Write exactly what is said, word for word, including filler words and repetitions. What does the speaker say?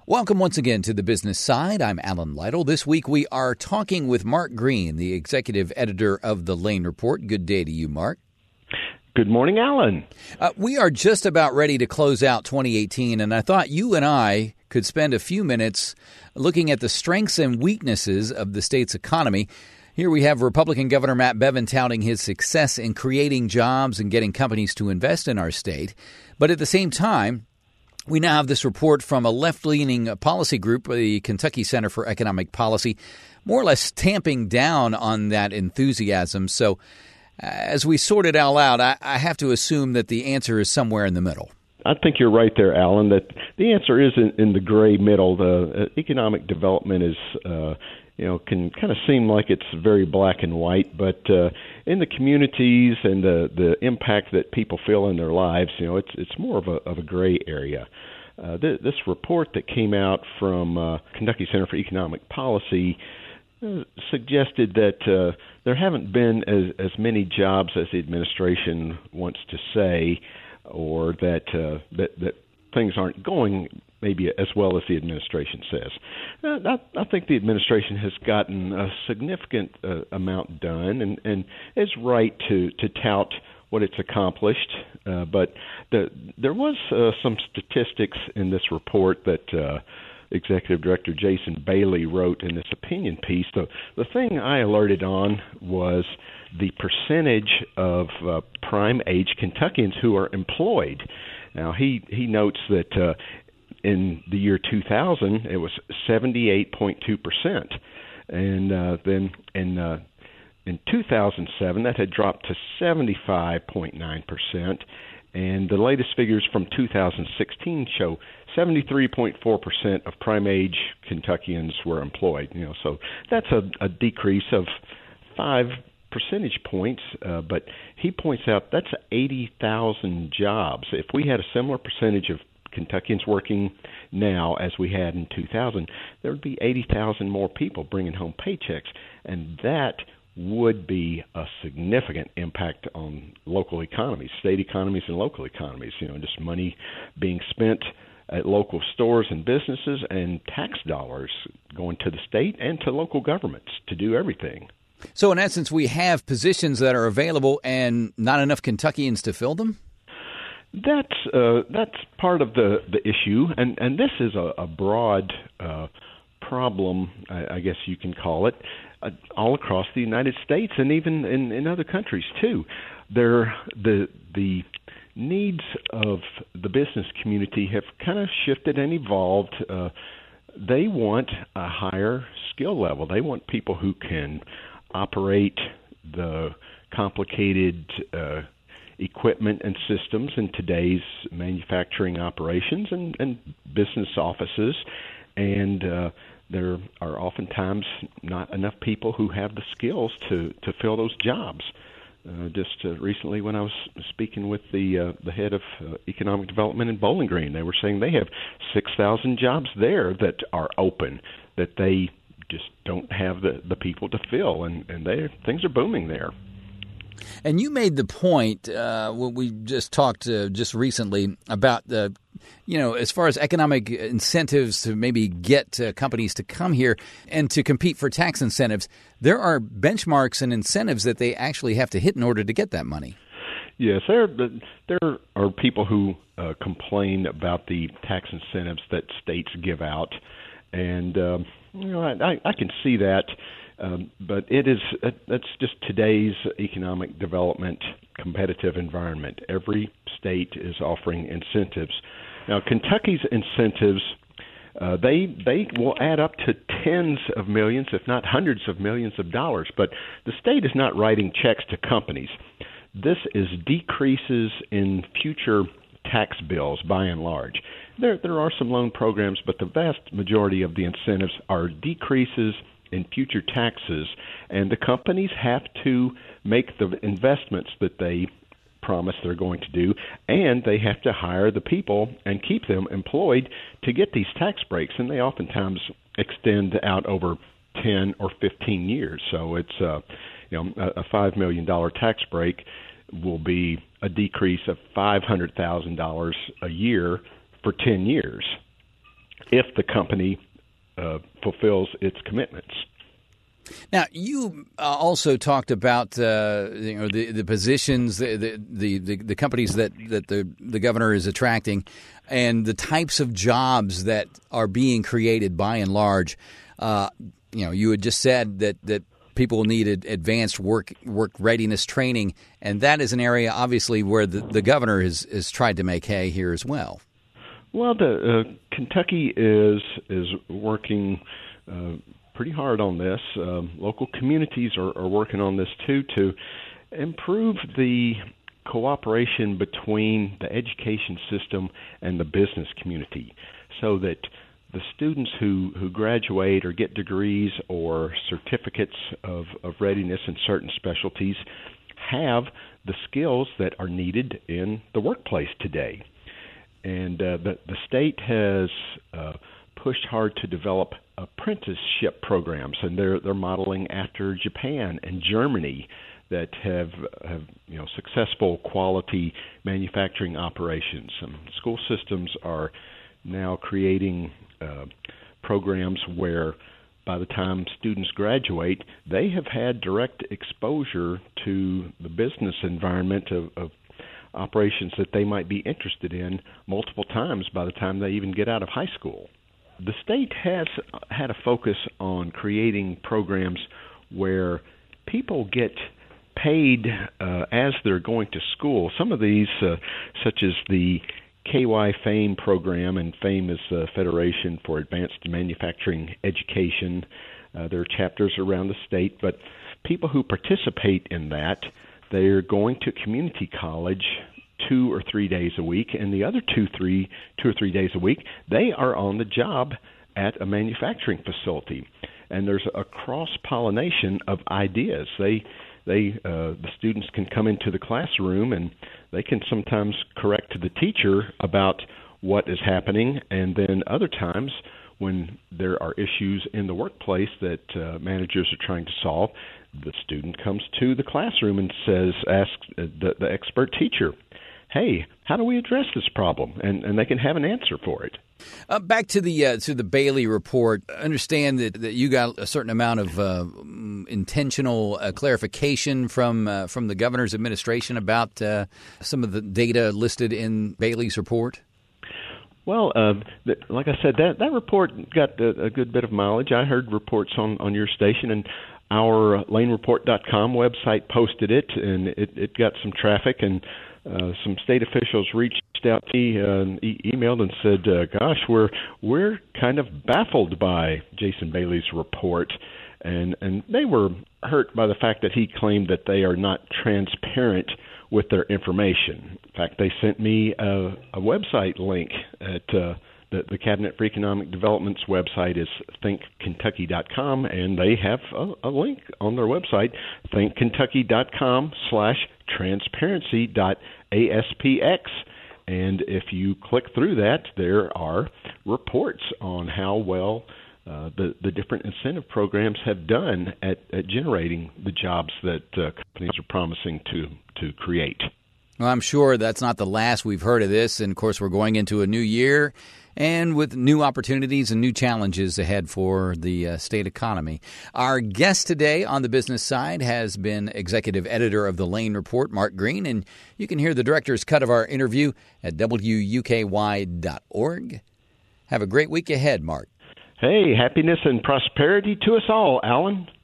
Welcome once again to the Business Side. I'm Alan Lytle. This week we are talking with Mark Green, the executive editor of the Lane Report. Good day to you, Mark. Good morning, Alan. Uh, we are just about ready to close out twenty eighteen, and I thought you and I could spend a few minutes looking at the strengths and weaknesses of the state's economy. Here we have Republican Governor Matt Bevin touting his success in creating jobs and getting companies to invest in our state. But at the same time, we now have this report from a left-leaning policy group, the Kentucky Center for Economic Policy, more or less tamping down on that enthusiasm. So uh, as we sort it all out, I, I have to assume that the answer is somewhere in the middle. I think you're right there, Alan, that the answer is in, in the gray middle. The uh, economic development is, uh, you know, can kind of seem like it's very black and white, but uh, in the communities and the, the impact that people feel in their lives, you know, it's it's more of a of a gray area. Uh, th- this report that came out from uh, Kentucky Center for Economic Policy uh, suggested that uh, there haven't been as, as many jobs as the administration wants to say, or that uh, that that things aren't going maybe as well as the administration says. Uh, I, I think the administration has gotten a significant uh, amount done, and, and is right to, to tout what it's accomplished. Uh, but the, there was uh, some statistics in this report that uh, Executive Director Jason Bailey wrote in this opinion piece. The, the thing I alerted on was the percentage of uh, prime-age Kentuckians who are employed. Now, he, he notes that uh, in the year two thousand, it was seventy-eight point two percent. And uh, then in uh, in two thousand seven, that had dropped to seventy-five point nine percent. And the latest figures from two thousand sixteen show seventy-three point four percent of prime-age Kentuckians were employed. You know, so that's a, a decrease of five percentage points, uh, but he points out that's eighty thousand jobs. If we had a similar percentage of Kentuckians working now as we had in two thousand, there would be eighty thousand more people bringing home paychecks, and that would be a significant impact on local economies, state economies and local economies. You know, just money being spent at local stores and businesses, and tax dollars going to the state and to local governments to do everything. So in essence, we have positions that are available and not enough Kentuckians to fill them? That's uh, that's part of the, the issue, and, and this is a, a broad uh, problem, I, I guess you can call it, uh, all across the United States and even in, in other countries too. There, the the needs of the business community have kind of shifted and evolved. Uh, they want a higher skill level. They want people who can operate the complicated uh, equipment and systems in today's manufacturing operations and, and business offices, and uh, there are oftentimes not enough people who have the skills to, to fill those jobs. Uh, just uh, recently when I was speaking with the uh, the head of uh, economic development in Bowling Green, they were saying they have six thousand jobs there that are open, that they just don't have the, the people to fill, and, and they things are booming there. And you made the point uh, when we just talked uh, just recently about the, you know, as far as economic incentives to maybe get uh, companies to come here and to compete for tax incentives, there are benchmarks and incentives that they actually have to hit in order to get that money. Yes, there there are people who uh, complain about the tax incentives that states give out, and um, you know I, I can see that. Um, but it is that's just today's economic development competitive environment. Every state is offering incentives. Now, Kentucky's incentives, uh, they they will add up to tens of millions, if not hundreds of millions of dollars. But the state is not writing checks to companies. This is decreases in future tax bills by and large. There there are some loan programs, but the vast majority of the incentives are decreases in future taxes, and the companies have to make the investments that they promise they're going to do, and they have to hire the people and keep them employed to get these tax breaks, and they oftentimes extend out over ten or fifteen years. So it's uh, you know a five million dollars tax break will be a decrease of five hundred thousand dollars a year for ten years. if the company uh, fulfills its commitments. Now, you uh, also talked about uh, you know the, the positions, the, the the the companies that, that the, the governor is attracting, and the types of jobs that are being created by and large. Uh, you know, you had just said that, that people needed advanced work work readiness training, and that is an area obviously where the, the governor has, has tried to make hay here as well. Well, the uh, Kentucky is is working Uh, pretty hard on this. Um, local communities are, are working on this too to improve the cooperation between the education system and the business community, so that the students who, who graduate or get degrees or certificates of, of readiness in certain specialties have the skills that are needed in the workplace today. And uh, the, the state has uh, pushed hard to develop apprenticeship programs, and they're they're modeling after Japan and Germany that have have you know successful quality manufacturing operations. And school systems are now creating uh, programs where by the time students graduate, they have had direct exposure to the business environment of, of operations that they might be interested in multiple times by the time they even get out of high school. The state has had a focus on creating programs where people get paid uh, as they're going to school. Some of these, uh, such as the K Y FAME program, and FAME is the Federation for Advanced Manufacturing Education. Uh, there are chapters around the state, but people who participate in that, they're going to community college two or three days a week, and the other two, three, two or three days a week, they are on the job at a manufacturing facility. And there's a cross-pollination of ideas. They, they, uh, the students can come into the classroom, and they can sometimes correct the teacher about what is happening, and then other times when there are issues in the workplace that uh, managers are trying to solve, the student comes to the classroom and says, asks the, the expert teacher, hey, how do we address this problem? And and they can have an answer for it. Uh, back to the uh, to the Bailey report. I understand that, that you got a certain amount of uh, intentional uh, clarification from uh, from the governor's administration about uh, some of the data listed in Bailey's report. Well, uh, th- like I said, that, that report got a, a good bit of mileage. I heard reports on, on your station, and our lane report dot com website posted it, and it, it got some traffic, and Uh, some state officials reached out to me uh, and e- emailed and said, uh, gosh, we're we're kind of baffled by Jason Bailey's report. And, and they were hurt by the fact that he claimed that they are not transparent with their information. In fact, they sent me a, a website link at uh, the, the Cabinet for Economic Development's website is think kentucky dot com, and they have a, a link on their website, think kentucky dot com slash transparency dot A S P X. And if you click through that, there are reports on how well uh, the, the different incentive programs have done at, at generating the jobs that uh, companies are promising to, to create. Well, I'm sure that's not the last we've heard of this. And, of course, we're going into a new year and with new opportunities and new challenges ahead for the uh, state economy. Our guest today on the business side has been executive editor of the Lane Report, Mark Green, and you can hear the director's cut of our interview at W U K Y dot org. Have a great week ahead, Mark. Hey, happiness and prosperity to us all, Alan.